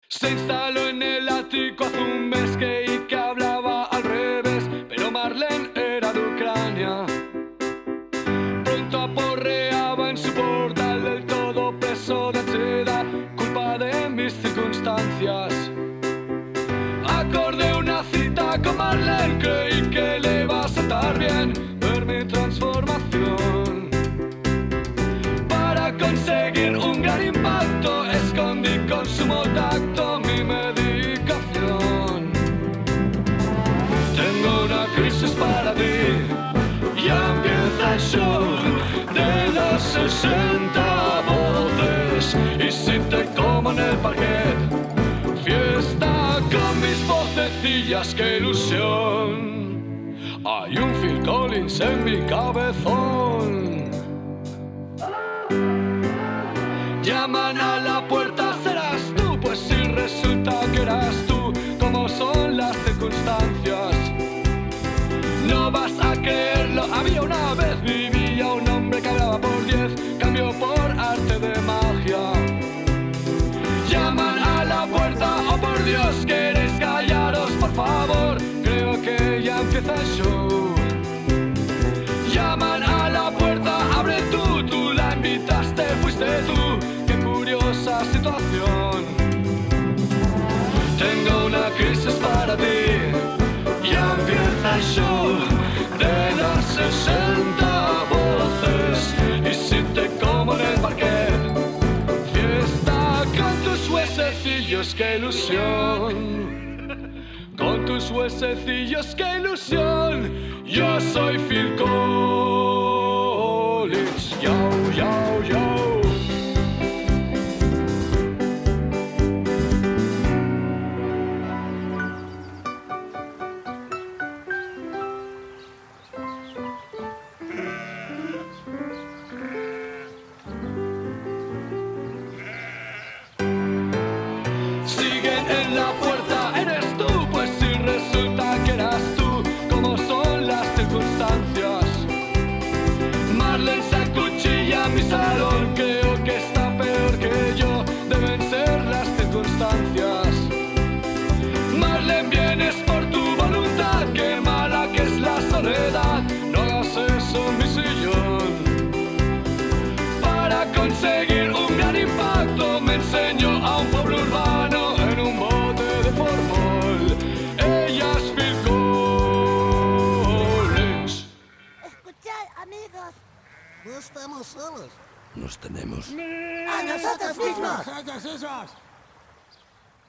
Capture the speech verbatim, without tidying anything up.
Se instaló en el ático hace un mes que y que hablaba al revés, pero Marlene era de Ucrania. Pronto aporreaba en su portal del todo preso de ansiedad, culpa de mis circunstancias. Acordé una cita con Marlene, creí que le iba a sentar bien ver mi transformación. Para conseguir un gran impacto, escondí con sumo tacto mi medicación. Tengo una crisis para ti, ya empieza el show de las sesenta voces. Y si te como en el parquet, fiesta con mis vocecillas, qué ilusión. Hay un Phil Collins en mi cabezón. Llaman a la puerta, serás tú, pues si resulta que eras tú, como son las circunstancias. No vas a creerlo, había una vez, vivía un hombre que hablaba por diez, cambió por arte de magia. Llaman a la puerta, oh por Dios, queréis callaros, por favor, creo que ya empieza el show. Llaman a la puerta, abre tú, tú la invitaste, fuiste tú, qué curiosa situación. Tengo una crisis para ti, ya empieza el show de las sesenta voces. Y si te como en el parquet, fiesta con tus huesecillos, qué ilusión. Con tus huesecillos, qué ilusión. Yo soy Phil Collins, yo, yo, yo. Siguen en la puerta, eres tú, pues si resulta que eras tú, como son las circunstancias. Marlene se acuchilla mi salón, creo que está peor que yo, deben ser las circunstancias. Marlene, vienes por tu voluntad, qué mala que es la soledad, no hagas eso en mi sillón. Para conseguir un gran impacto me enseñó a un pobre urbano en un bote de formol. Ella es Phil Collins. Escuchad, amigos. No estamos solos. Nos tenemos. ¡A nosotros mismos! ¡Calles esas!